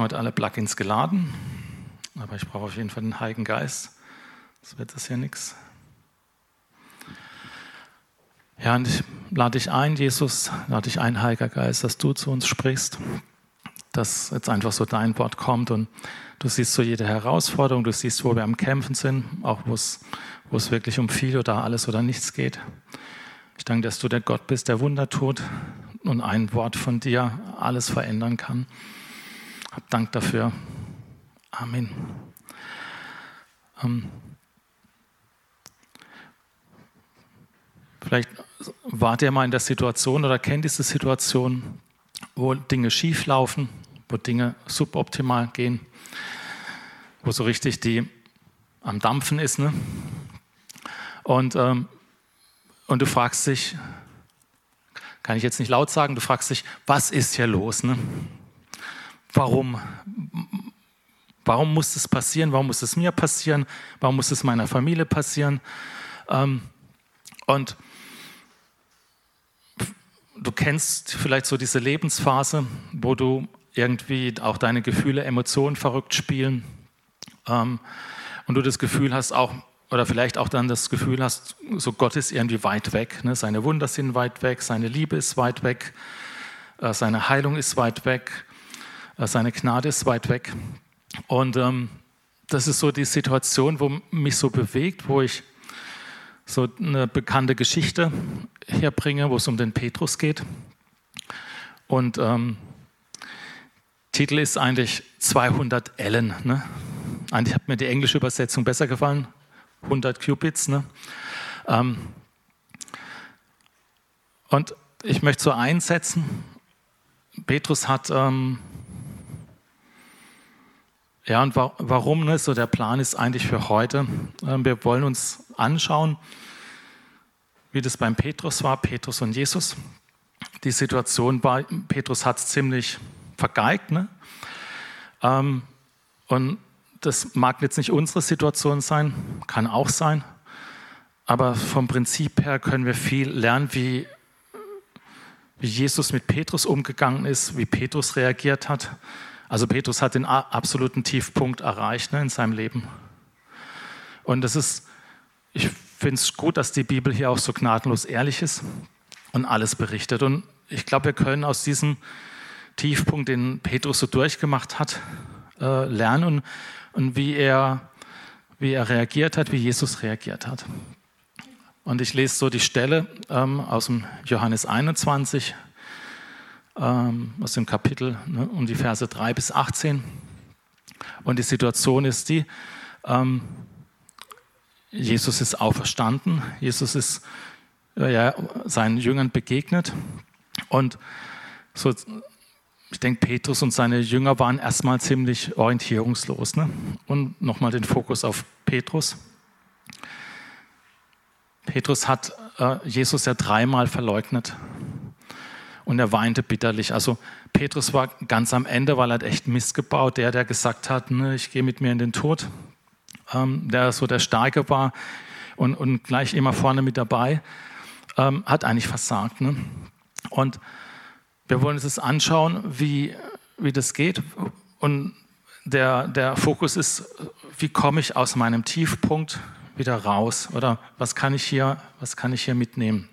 habe heute alle Plugins geladen, aber ich brauche auf jeden Fall den Heiligen Geist. Das wird das hier nichts. Ja, und ich lade dich ein, Jesus, lade dich ein, Heiliger Geist, dass du zu uns sprichst, dass jetzt einfach so dein Wort kommt und du siehst so jede Herausforderung, du siehst, wo wir am Kämpfen sind, auch wo es wirklich um viel oder alles oder nichts geht. Ich danke, dass du der Gott bist, der Wunder tut und ein Wort von dir alles verändern kann. Hab Dank dafür. Amen. Vielleicht wart ihr mal in der Situation oder kennt diese Situation, wo Dinge schief laufen, wo Dinge suboptimal gehen, wo so richtig die am Dampfen ist, ne? Und du fragst dich, kann ich jetzt nicht laut sagen, du fragst dich, was ist hier los, ne? Warum muss es passieren? Warum muss es mir passieren? Warum muss es meiner Familie passieren? Und du kennst vielleicht so diese Lebensphase, wo du irgendwie auch deine Gefühle, Emotionen verrückt spielen und du das Gefühl hast auch, oder vielleicht auch dann das Gefühl hast, so Gott ist irgendwie weit weg, ne? Seine Wunder sind weit weg, seine Liebe ist weit weg, seine Heilung ist weit weg, seine Gnade ist weit weg. Und das ist so die Situation, wo mich so bewegt, wo ich so eine bekannte Geschichte herbringe, wo es um den Petrus geht. Und Titel ist eigentlich 200 Ellen. Ne? Eigentlich hat mir die englische Übersetzung besser gefallen, 100 Cubits. Ne? Und ich möchte so einsetzen, Petrus hat... Ja, und warum? Ne? So der Plan ist eigentlich für heute. Wir wollen uns anschauen, wie das beim Petrus war, Petrus und Jesus. Die Situation war, Petrus hat es ziemlich vergeigt. Ne? Und das mag jetzt nicht unsere Situation sein, kann auch sein. Aber vom Prinzip her können wir viel lernen, wie Jesus mit Petrus umgegangen ist, wie Petrus reagiert hat. Also Petrus hat den absoluten Tiefpunkt erreicht, ne, in seinem Leben. Und ich finde es gut, dass die Bibel hier auch so gnadenlos ehrlich ist und alles berichtet. Und ich glaube, wir können aus diesem Tiefpunkt, den Petrus so durchgemacht hat, lernen und wie er reagiert hat, wie Jesus reagiert hat. Und ich lese so die Stelle aus dem Johannes 21, aus dem Kapitel, ne, um die Verse 3 bis 18. Und die Situation ist die, Jesus ist auferstanden, Jesus ist seinen Jüngern begegnet und so, ich denke, Petrus und seine Jünger waren erstmal ziemlich orientierungslos. Ne? Und nochmal den Fokus auf Petrus. Petrus hat Jesus ja 3-mal verleugnet. Und er weinte bitterlich. Also Petrus war ganz am Ende, weil er hat echt Mist gebaut. Der gesagt hat, ne, ich gehe mit mir in den Tod. Der so der Starke war und gleich immer vorne mit dabei, hat eigentlich versagt. Ne? Und wir wollen uns das anschauen, wie das geht. Und der Fokus ist, wie komme ich aus meinem Tiefpunkt wieder raus? Oder was kann ich hier mitnehmen?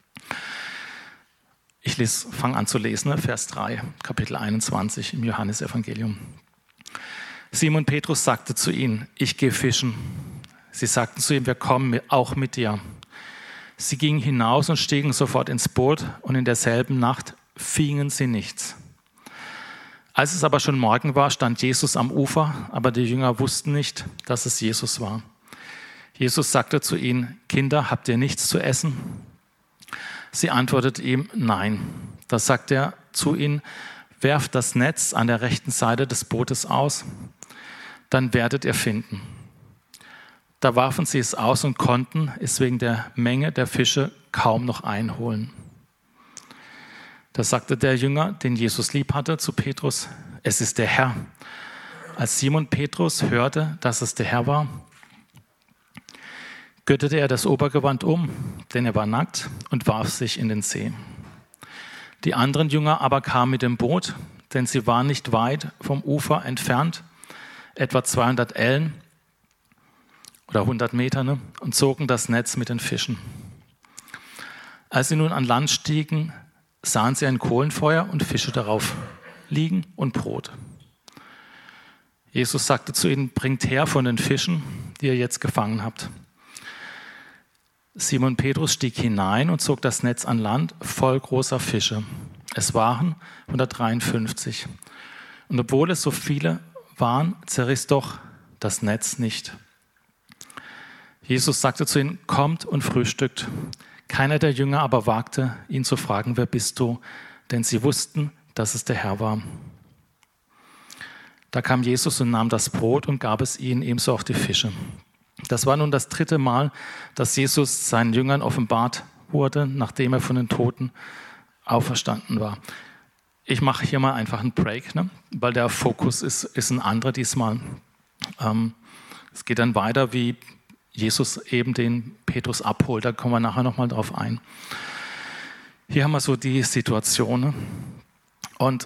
Ich fange an zu lesen, ne? Vers 3, Kapitel 21 im Johannesevangelium. Simon Petrus sagte zu ihnen, ich gehe fischen. Sie sagten zu ihm, wir kommen auch mit dir. Sie gingen hinaus und stiegen sofort ins Boot und in derselben Nacht fingen sie nichts. Als es aber schon Morgen war, stand Jesus am Ufer, aber die Jünger wussten nicht, dass es Jesus war. Jesus sagte zu ihnen, Kinder, habt ihr nichts zu essen? Sie antwortete ihm, nein. Da sagte er zu ihnen, werft das Netz an der rechten Seite des Bootes aus, dann werdet ihr finden. Da warfen sie es aus und konnten es wegen der Menge der Fische kaum noch einholen. Da sagte der Jünger, den Jesus lieb hatte, zu Petrus, es ist der Herr. Als Simon Petrus hörte, dass es der Herr war, gürtete er das Obergewand um, denn er war nackt, und warf sich in den See. Die anderen Jünger aber kamen mit dem Boot, denn sie waren nicht weit vom Ufer entfernt, etwa 200 Ellen oder 100 Meter, ne, und zogen das Netz mit den Fischen. Als sie nun an Land stiegen, sahen sie ein Kohlenfeuer und Fische darauf liegen und Brot. Jesus sagte zu ihnen, bringt her von den Fischen, die ihr jetzt gefangen habt. Simon Petrus stieg hinein und zog das Netz an Land voll großer Fische. Es waren 153. Und obwohl es so viele waren, zerriss doch das Netz nicht. Jesus sagte zu ihnen, kommt und frühstückt. Keiner der Jünger aber wagte, ihn zu fragen, wer bist du? Denn sie wussten, dass es der Herr war. Da kam Jesus und nahm das Brot und gab es ihnen, ebenso auch die Fische. Das war nun das 3. Mal, dass Jesus seinen Jüngern offenbart wurde, nachdem er von den Toten auferstanden war. Ich mache hier mal einfach einen Break, ne? Weil der Fokus ist ein anderer diesmal. Es geht dann weiter, wie Jesus eben den Petrus abholt. Da kommen wir nachher nochmal drauf ein. Hier haben wir so die Situation. Ne? Und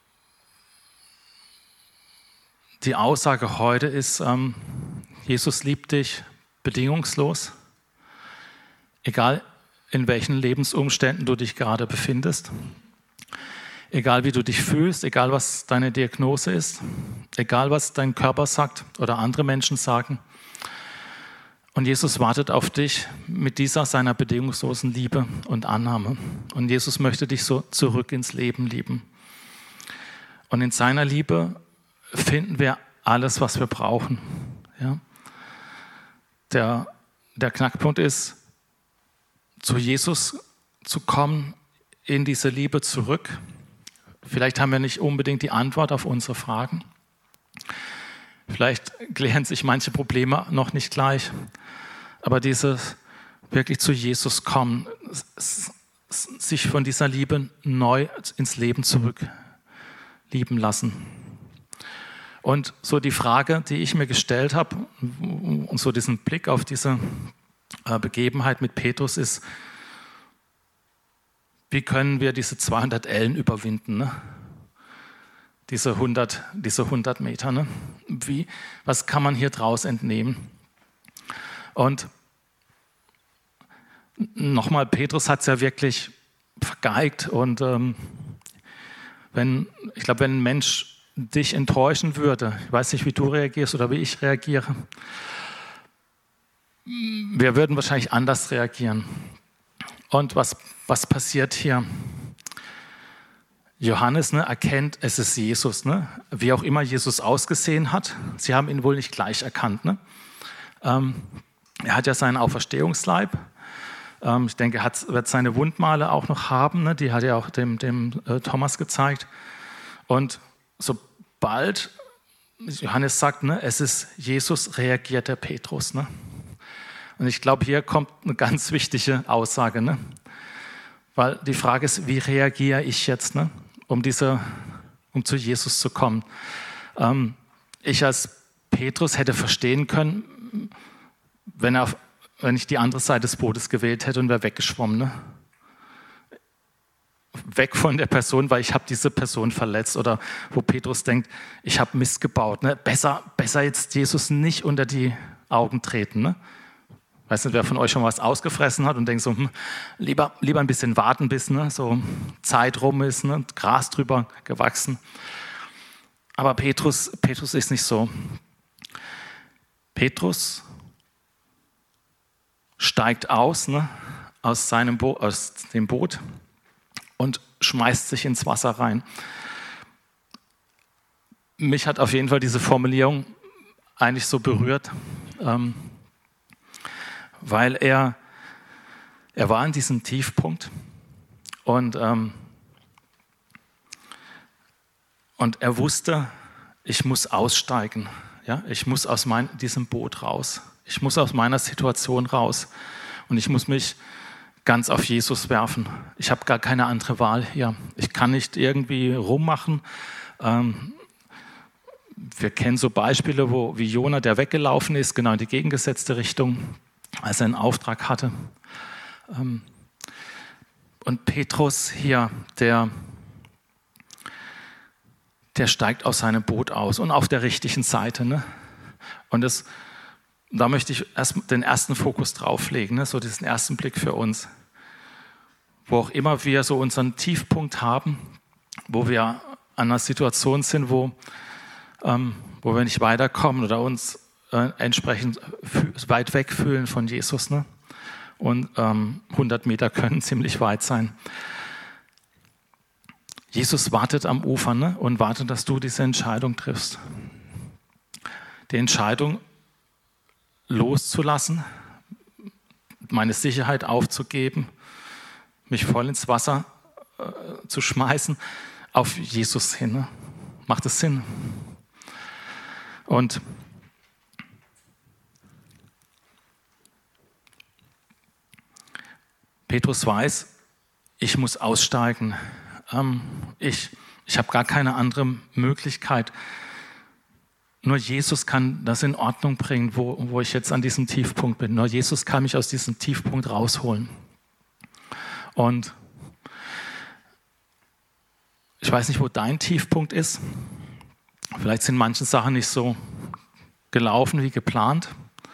die Aussage heute ist, Jesus liebt dich bedingungslos, egal in welchen Lebensumständen du dich gerade befindest, egal wie du dich fühlst, egal was deine Diagnose ist, egal was dein Körper sagt oder andere Menschen sagen. Und Jesus wartet auf dich mit dieser seiner bedingungslosen Liebe und Annahme. Und Jesus möchte dich so zurück ins Leben lieben. Und in seiner Liebe finden wir alles, was wir brauchen. Ja? Der Knackpunkt ist, zu Jesus zu kommen, in diese Liebe zurück. Vielleicht haben wir nicht unbedingt die Antwort auf unsere Fragen. Vielleicht klären sich manche Probleme noch nicht gleich. Aber dieses wirklich zu Jesus kommen, sich von dieser Liebe neu ins Leben zurück lieben lassen. Und so die Frage, die ich mir gestellt habe, und so diesen Blick auf diese Begebenheit mit Petrus ist, wie können wir diese 200 Ellen überwinden, ne? Diese 100 Meter. Ne? Was kann man hier draus entnehmen? Und nochmal, Petrus hat es ja wirklich vergeigt. Und wenn ein Mensch dich enttäuschen würde, ich weiß nicht, wie du reagierst oder wie ich reagiere, wir würden wahrscheinlich anders reagieren. Und was passiert hier? Johannes erkennt, es ist Jesus, wie auch immer Jesus ausgesehen hat. Sie haben ihn wohl nicht gleich erkannt. Er hat ja seinen Auferstehungsleib. Ich denke, er wird seine Wundmale auch noch haben. Die hat er auch dem Thomas gezeigt. Und sobald Johannes sagt, es ist Jesus, reagiert der Petrus. Und ich glaube, hier kommt eine ganz wichtige Aussage. Weil die Frage ist, wie reagiere ich jetzt, um zu Jesus zu kommen? Ich als Petrus hätte verstehen können, wenn ich die andere Seite des Bootes gewählt hätte und wäre weggeschwommen. Weg von der Person, weil ich habe diese Person verletzt, oder wo Petrus denkt, ich habe Mist gebaut. Besser jetzt Jesus nicht unter die Augen treten. Weiß nicht, wer von euch schon was ausgefressen hat und denkt so, lieber ein bisschen warten, bis so Zeit rum ist, Gras drüber gewachsen. Aber Petrus ist nicht so. Petrus steigt aus aus dem Boot und schmeißt sich ins Wasser rein. Mich hat auf jeden Fall diese Formulierung eigentlich so berührt, weil er war in diesem Tiefpunkt und er wusste, ich muss aussteigen. Ja? Ich muss aus diesem Boot raus. Ich muss aus meiner Situation raus. Und ich muss mich ganz auf Jesus werfen. Ich habe gar keine andere Wahl hier. Ich kann nicht irgendwie rummachen. Wir kennen so Beispiele, wie Jona, der weggelaufen ist, genau in die gegengesetzte Richtung, als er einen Auftrag hatte. Und Petrus hier, der der steigt aus seinem Boot aus und auf der richtigen Seite. Ne? Und da möchte ich erst den ersten Fokus drauflegen, ne? So diesen ersten Blick für uns. Wo auch immer wir so unseren Tiefpunkt haben, wo wir an einer Situation sind, wo wir nicht weiterkommen oder uns entsprechend weit weg fühlen von Jesus. Ne? Und 100 Meter können ziemlich weit sein. Jesus wartet am Ufer, ne? Und wartet, dass du diese Entscheidung triffst. Die Entscheidung loszulassen, meine Sicherheit aufzugeben, mich voll ins Wasser zu schmeißen, auf Jesus hin. Ne? Macht es Sinn? Und Petrus weiß, ich muss aussteigen. Ich habe gar keine andere Möglichkeit. Nur Jesus kann das in Ordnung bringen, wo ich jetzt an diesem Tiefpunkt bin. Nur Jesus kann mich aus diesem Tiefpunkt rausholen. Und ich weiß nicht, wo dein Tiefpunkt ist. Vielleicht sind manche Sachen nicht so gelaufen wie geplant.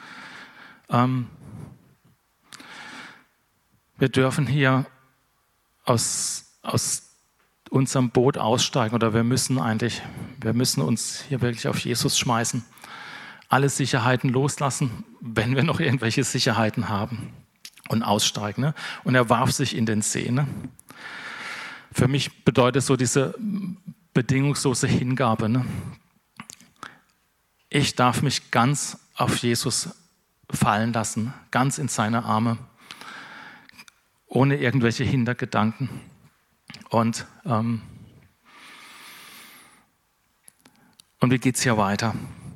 Wir dürfen hier aus unserem Boot aussteigen oder wir müssen uns hier wirklich auf Jesus schmeißen. Alle Sicherheiten loslassen, wenn wir noch irgendwelche Sicherheiten haben und aussteigen. Ne? Und er warf sich in den See. Ne? Für mich bedeutet so diese bedingungslose Hingabe. Ne? Ich darf mich ganz auf Jesus fallen lassen, ganz in seine Arme, ohne irgendwelche Hintergedanken. Und wie geht es hier weiter?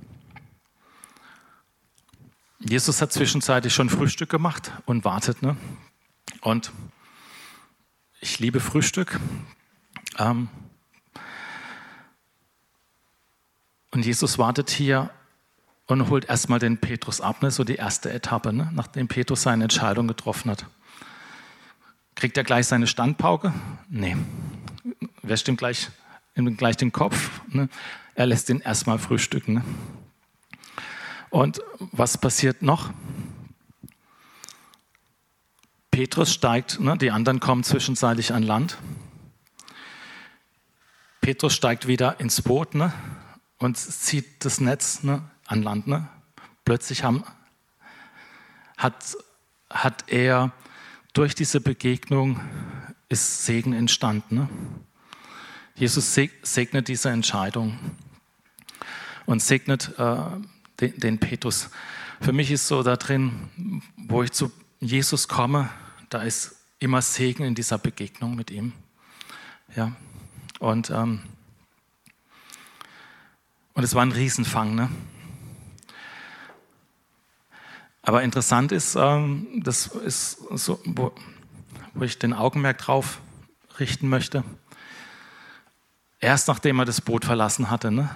Jesus hat zwischenzeitlich schon Frühstück gemacht und wartet. Ne? Und ich liebe Frühstück. Und Jesus wartet hier und holt erstmal den Petrus ab, ne? So die erste Etappe, ne? Nachdem Petrus seine Entscheidung getroffen hat. Kriegt er gleich seine Standpauke? Nee. Wer stimmt gleich den Kopf? Ne? Er lässt ihn erstmal frühstücken. Ne? Und was passiert noch? Petrus steigt, ne? Die anderen kommen zwischenzeitlich an Land. Petrus steigt wieder ins Boot, ne? Und zieht das Netz, ne? An Land. Ne? Plötzlich hat er durch diese Begegnung ist Segen entstanden. Ne? Jesus segnet diese Entscheidung und segnet den Petrus. Für mich ist so da drin, wo ich zu Jesus komme, da ist immer Segen in dieser Begegnung mit ihm. Ja. Und es war ein Riesenfang. Ne? Aber interessant ist, das ist so, wo ich den Augenmerk drauf richten möchte, erst nachdem er das Boot verlassen hatte, ne?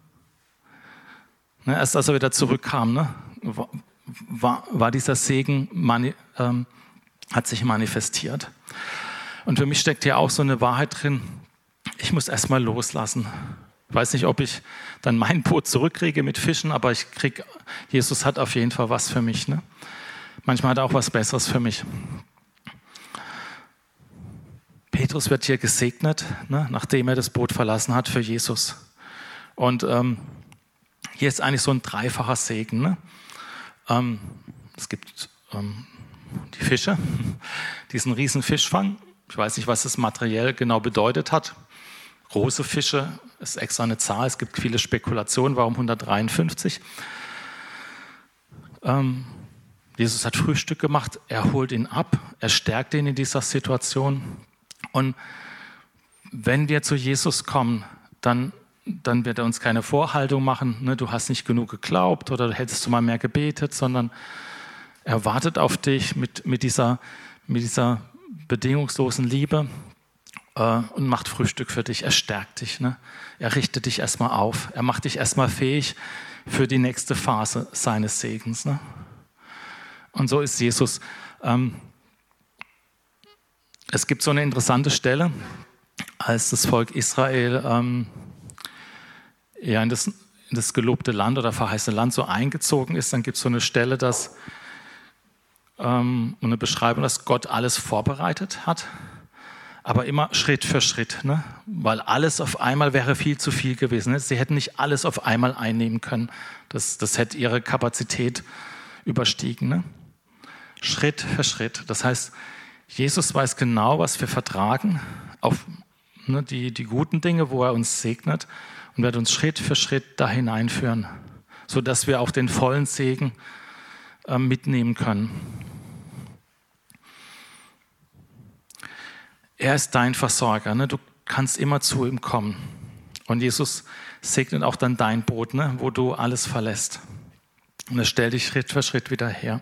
Erst als er wieder zurückkam, ne? war dieser Segen, hat sich manifestiert. Und für mich steckt hier auch so eine Wahrheit drin, ich muss erstmal loslassen. Ich weiß nicht, ob ich dann mein Boot zurückkriege mit Fischen, aber Jesus hat auf jeden Fall was für mich. Ne? Manchmal hat er auch was Besseres für mich. Petrus wird hier gesegnet, ne, nachdem er das Boot verlassen hat für Jesus. Und hier ist eigentlich so ein dreifacher Segen. Ne? Es gibt die Fische, diesen riesen Fischfang. Ich weiß nicht, was das materiell genau bedeutet hat. Große Fische ist extra eine Zahl. Es gibt viele Spekulationen, warum 153. Jesus hat Frühstück gemacht, er holt ihn ab, er stärkt ihn in dieser Situation. Und wenn wir zu Jesus kommen, dann wird er uns keine Vorhaltung machen, ne, du hast nicht genug geglaubt oder hättest du mal mehr gebetet, sondern er wartet auf dich mit dieser bedingungslosen Liebe und macht Frühstück für dich, er stärkt dich. Ne? Er richtet dich erstmal auf, er macht dich erstmal fähig für die nächste Phase seines Segens. Ne? Und so ist Jesus. Es gibt so eine interessante Stelle, als das Volk Israel er in das gelobte Land oder verheißene Land so eingezogen ist, dann gibt es so eine Stelle, eine Beschreibung, dass Gott alles vorbereitet hat, aber immer Schritt für Schritt, ne? Weil alles auf einmal wäre viel zu viel gewesen. Ne? Sie hätten nicht alles auf einmal einnehmen können. Das hätte ihre Kapazität überstiegen. Ne? Schritt für Schritt. Das heißt, Jesus weiß genau, was wir vertragen, auf die guten Dinge, wo er uns segnet, und wird uns Schritt für Schritt da hineinführen, sodass wir auch den vollen Segen mitnehmen können. Er ist dein Versorger. Ne? Du kannst immer zu ihm kommen. Und Jesus segnet auch dann dein Boot, ne? Wo du alles verlässt. Und er stellt dich Schritt für Schritt wieder her.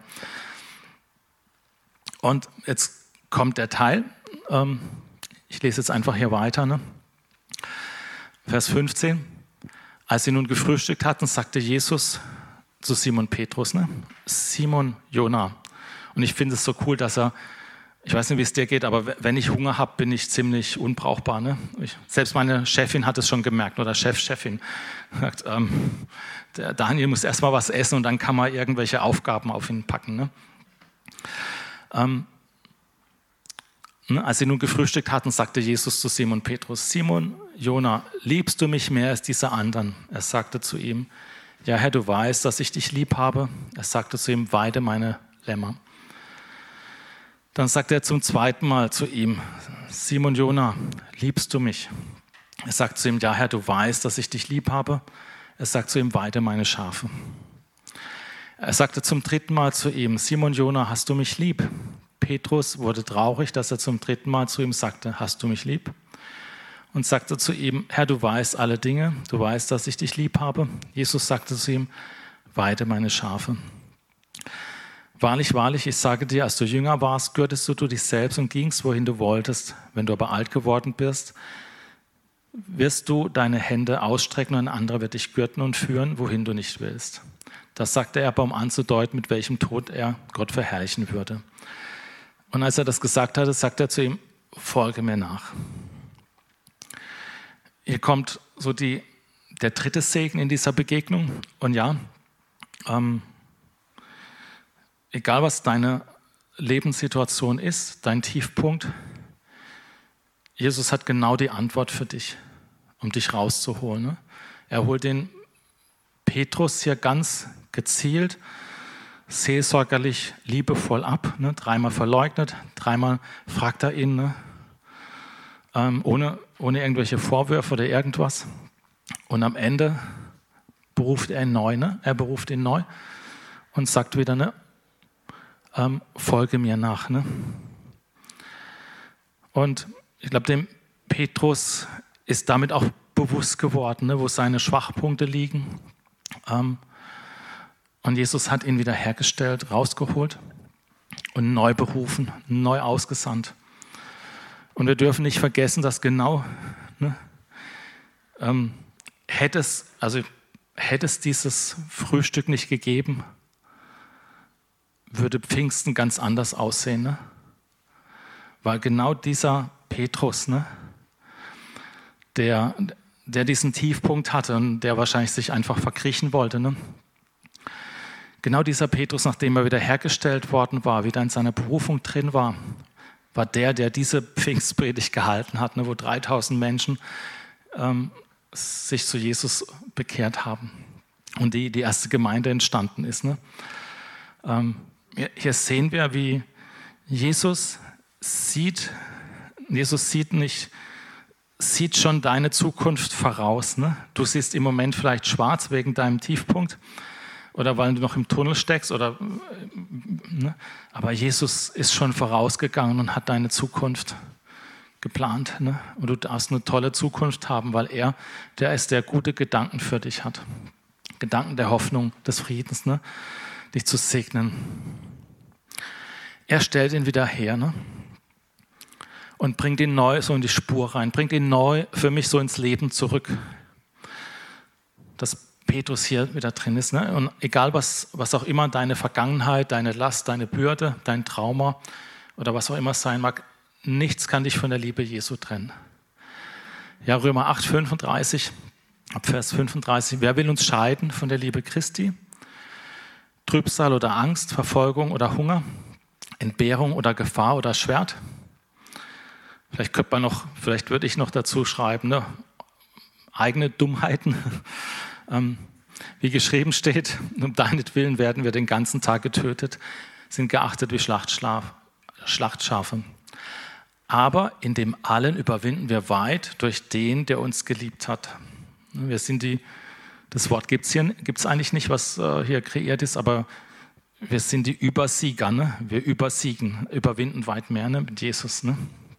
Und jetzt kommt der Teil. Ich lese jetzt einfach hier weiter. Ne? Vers 15. Als sie nun gefrühstückt hatten, sagte Jesus zu Simon Petrus, ne? Simon Jona. Und ich finde es so cool, dass ich weiß nicht, wie es dir geht, aber wenn ich Hunger habe, bin ich ziemlich unbrauchbar. Ne? Selbst meine Chefin hat es schon gemerkt, oder Chefin. Sagt, der Daniel muss erst mal was essen und dann kann man irgendwelche Aufgaben auf ihn packen. Ne? Als sie nun gefrühstückt hatten, sagte Jesus zu Simon Petrus, Simon, Jona, liebst du mich mehr als diese anderen? Er sagte zu ihm, ja Herr, du weißt, dass ich dich lieb habe. Er sagte zu ihm, weide meine Lämmer. Dann sagte er zum zweiten Mal zu ihm, Simon Jona, liebst du mich? Er sagt zu ihm, ja Herr, du weißt, dass ich dich lieb habe. Er sagt zu ihm, weide meine Schafe. Er sagte zum dritten Mal zu ihm, Simon Jona, hast du mich lieb? Petrus wurde traurig, dass er zum dritten Mal zu ihm sagte, hast du mich lieb? Und sagte zu ihm, Herr, du weißt alle Dinge, du weißt, dass ich dich lieb habe. Jesus sagte zu ihm, weide meine Schafe. Wahrlich, wahrlich, ich sage dir, als du jünger warst, gürtest du dich selbst und gingst, wohin du wolltest. Wenn du aber alt geworden bist, wirst du deine Hände ausstrecken und ein anderer wird dich gürten und führen, wohin du nicht willst. Das sagte er aber, um anzudeuten, mit welchem Tod er Gott verherrlichen würde. Und als er das gesagt hatte, sagte er zu ihm, folge mir nach. Hier kommt so der dritte Segen in dieser Begegnung. Und ja, egal was deine Lebenssituation ist, dein Tiefpunkt, Jesus hat genau die Antwort für dich, um dich rauszuholen. Ne? Er holt den Petrus hier ganz gezielt, seelsorgerlich, liebevoll ab. Ne? 3-mal verleugnet, 3-mal fragt er ihn, ne? Ohne irgendwelche Vorwürfe oder irgendwas. Und am Ende beruft er ihn neu. Ne? Er beruft ihn neu und sagt wieder, ne? Folge mir nach. Ne? Und ich glaube, dem Petrus ist damit auch bewusst geworden, ne, wo seine Schwachpunkte liegen. Und Jesus hat ihn wieder hergestellt, rausgeholt und neu berufen, neu ausgesandt. Und wir dürfen nicht vergessen, dass genau, ne, hätte es dieses Frühstück nicht gegeben, würde Pfingsten ganz anders aussehen. Ne? Weil genau dieser Petrus, ne, der diesen Tiefpunkt hatte und der wahrscheinlich sich einfach verkriechen wollte, ne? Genau dieser Petrus, nachdem er wieder hergestellt worden war, wieder in seiner Berufung drin war der diese Pfingstpredigt gehalten hat, ne, wo 3000 Menschen sich zu Jesus bekehrt haben und die erste Gemeinde entstanden ist. Ne? Hier sehen wir, wie Jesus sieht schon deine Zukunft voraus. Ne? Du siehst im Moment vielleicht schwarz wegen deinem Tiefpunkt oder weil du noch im Tunnel steckst, ne? Aber Jesus ist schon vorausgegangen und hat deine Zukunft geplant. Ne? Und du darfst eine tolle Zukunft haben, weil der ist, der gute Gedanken für dich hat. Gedanken der Hoffnung, des Friedens, ne? Dich zu segnen. Er stellt ihn wieder her, ne? Und bringt ihn neu so in die Spur rein, bringt ihn neu für mich so ins Leben zurück. Dass Petrus hier wieder drin ist. Ne? Und egal was auch immer deine Vergangenheit, deine Last, deine Bürde, dein Trauma oder was auch immer sein mag, nichts kann dich von der Liebe Jesu trennen. Ja, Römer 8,35, ab Vers 35. Wer will uns scheiden von der Liebe Christi? Trübsal oder Angst, Verfolgung oder Hunger, Entbehrung oder Gefahr oder Schwert? Vielleicht würde ich noch dazu schreiben, ne? Eigene Dummheiten. Wie geschrieben steht, um deinetwillen werden wir den ganzen Tag getötet, sind geachtet wie Schlachtschafe. Aber in dem Allen überwinden wir weit durch den, der uns geliebt hat. Wir sind das Wort gibt es eigentlich nicht, was hier kreiert ist, aber wir sind die Übersieger. Ne? Wir überwinden weit mehr, ne? Mit Jesus. Ne?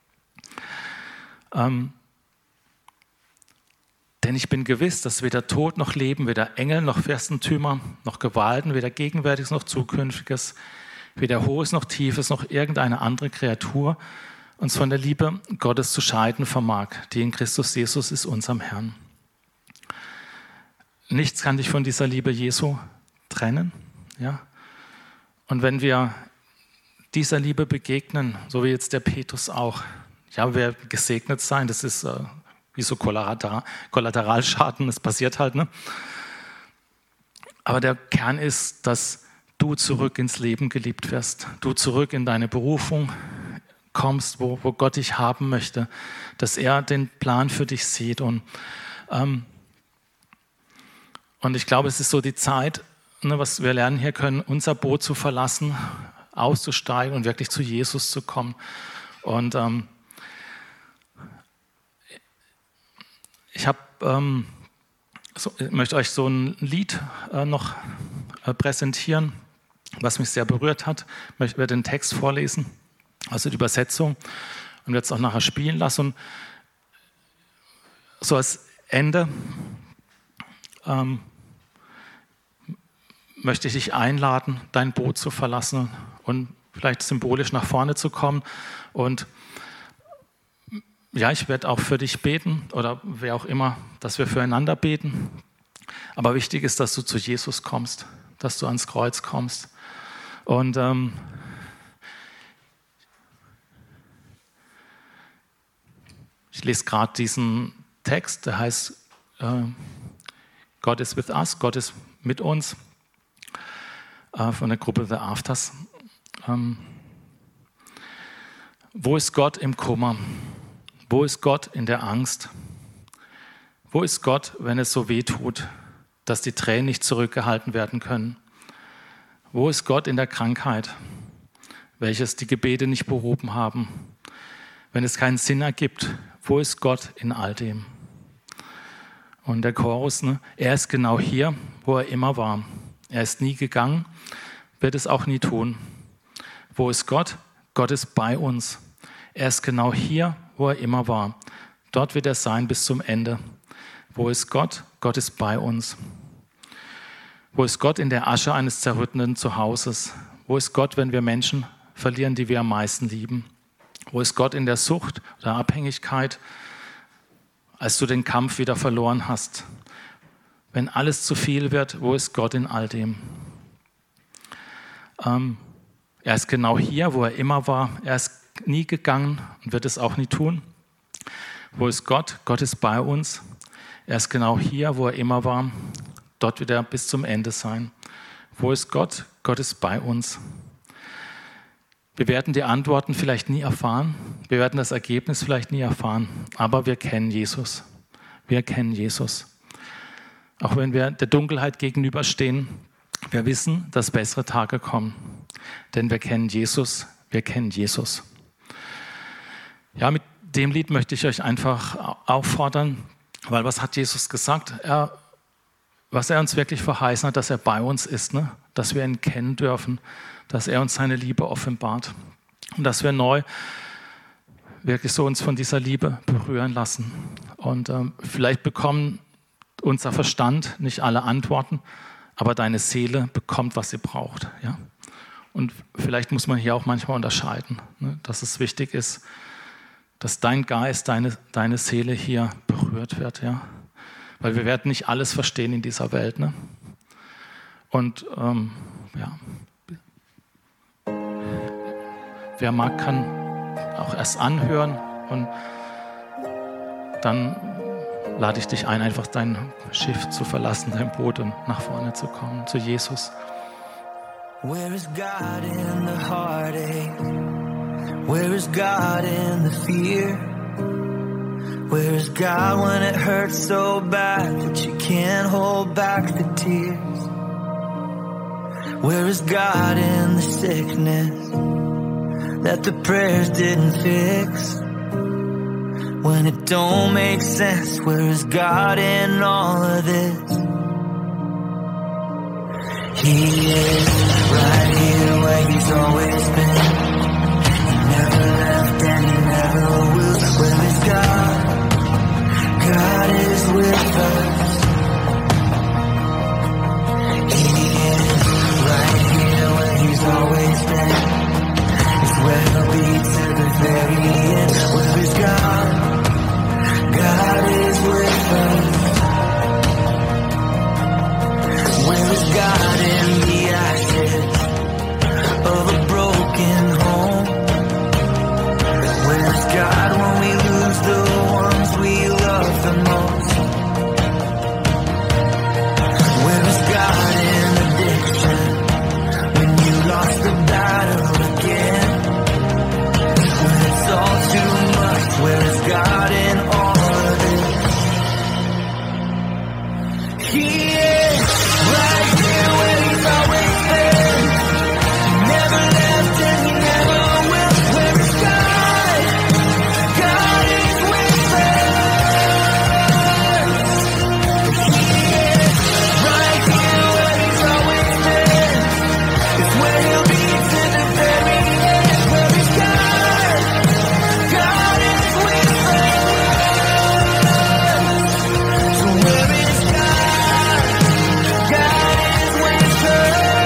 Denn ich bin gewiss, dass weder Tod noch Leben, weder Engel noch Fürstentümer, noch Gewalten, weder Gegenwärtiges noch Zukünftiges, weder Hohes noch Tiefes, noch irgendeine andere Kreatur uns von der Liebe Gottes zu scheiden vermag, die in Christus Jesus ist, unserem Herrn. Nichts kann dich von dieser Liebe Jesu trennen. Ja? Und wenn wir dieser Liebe begegnen, so wie jetzt der Petrus auch, ja, wir gesegnet sein, das ist wie so Kollateralschaden, das passiert halt. Ne? Aber der Kern ist, dass du zurück ins Leben geliebt wirst, du zurück in deine Berufung kommst, wo Gott dich haben möchte, dass er den Plan für dich sieht. Und ich glaube, es ist so die Zeit, ne, was wir lernen hier können, unser Boot zu verlassen, auszusteigen und wirklich zu Jesus zu kommen. Und ich möchte euch so ein Lied noch präsentieren, was mich sehr berührt hat. Ich möchte den Text vorlesen, also die Übersetzung, und werde es auch nachher spielen lassen. Und so als Ende möchte ich dich einladen, dein Boot zu verlassen und vielleicht symbolisch nach vorne zu kommen. Und ja, ich werde auch für dich beten oder wer auch immer, dass wir füreinander beten. Aber wichtig ist, dass du zu Jesus kommst, dass du ans Kreuz kommst. Und ich lese gerade diesen Text, der heißt God is with us, Gott ist mit uns, von der Gruppe The Afters. Wo ist Gott im Kummer? Wo ist Gott in der Angst? Wo ist Gott, wenn es so weh tut, dass die Tränen nicht zurückgehalten werden können? Wo ist Gott in der Krankheit, welches die Gebete nicht behoben haben? Wenn es keinen Sinn ergibt, wo ist Gott in all dem? Und der Chorus, ne? Er ist genau hier, wo er immer war. Er ist nie gegangen, wird es auch nie tun. Wo ist Gott? Gott ist bei uns. Er ist genau hier, wo er immer war. Dort wird er sein bis zum Ende. Wo ist Gott? Gott ist bei uns. Wo ist Gott in der Asche eines zerrüttenden Zuhauses? Wo ist Gott, wenn wir Menschen verlieren, die wir am meisten lieben? Wo ist Gott in der Sucht oder Abhängigkeit, als du den Kampf wieder verloren hast? Wenn alles zu viel wird, wo ist Gott in all dem? Er ist genau hier, wo er immer war. Er ist nie gegangen und wird es auch nie tun. Wo ist Gott? Gott ist bei uns. Er ist genau hier, wo er immer war. Dort wird er bis zum Ende sein. Wo ist Gott? Gott ist bei uns. Wir werden die Antworten vielleicht nie erfahren. Wir werden das Ergebnis vielleicht nie erfahren. Aber wir kennen Jesus. Wir kennen Jesus. Auch wenn wir der Dunkelheit gegenüberstehen, wir wissen, dass bessere Tage kommen. Denn wir kennen Jesus. Wir kennen Jesus. Ja, mit dem Lied möchte ich euch einfach auffordern, weil was hat Jesus gesagt? Was er uns wirklich verheißen hat, dass er bei uns ist, ne? Dass wir ihn kennen dürfen, dass er uns seine Liebe offenbart und dass wir neu wirklich so uns von dieser Liebe berühren lassen. Und vielleicht bekommen unser Verstand nicht alle Antworten, aber deine Seele bekommt, was sie braucht. Ja? Und vielleicht muss man hier auch manchmal unterscheiden, ne? Dass es wichtig ist, dass dein Geist, deine Seele hier berührt wird. Ja? Weil wir werden nicht alles verstehen in dieser Welt. Ne? Und ja, wer mag, kann auch erst anhören und dann lade ich dich ein, einfach dein Schiff zu verlassen, dein Boot und nach vorne zu kommen, zu Jesus. Where is God in the heartache? Where is God in the fear? Where is God when it hurts so bad that you can't hold back the tears? Where is God in the sickness that the prayers didn't fix? When it don't make sense, where is God in all of this? He is right here where He's always been. He never left and He never will. Where is God? God is with us. He is right here where He's always been. It's where He'll be to the very end. Where is God? God is with us. Where is God in the ashes of a broken home? Where is God when we lose the ones we love the most? Where is God in addiction when you lost the battle again? When it's all too much, where is God in all of this? He is right here where He's always been. He never left and He never will. Where is God? God is with us. He is right here where He's always been. It's where He'll be to the very end. Where is God? God is with us. So where is God? God is with us.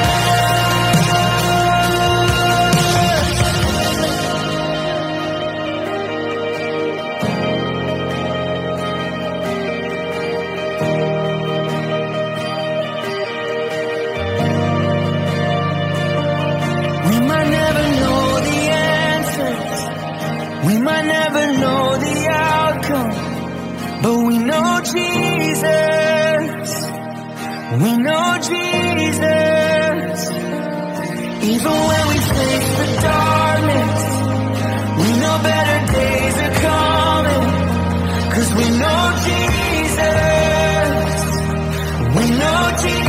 We might never know the answers. We might never know the outcome. But we know Jesus. We know Jesus. Even when we face the darkness, we know better days are coming. 'Cause we know Jesus. We know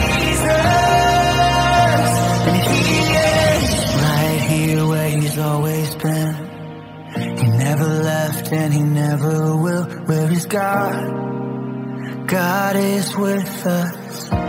Jesus. And He is right here where He's always been. He never left and He never will. Where is God? God is with us.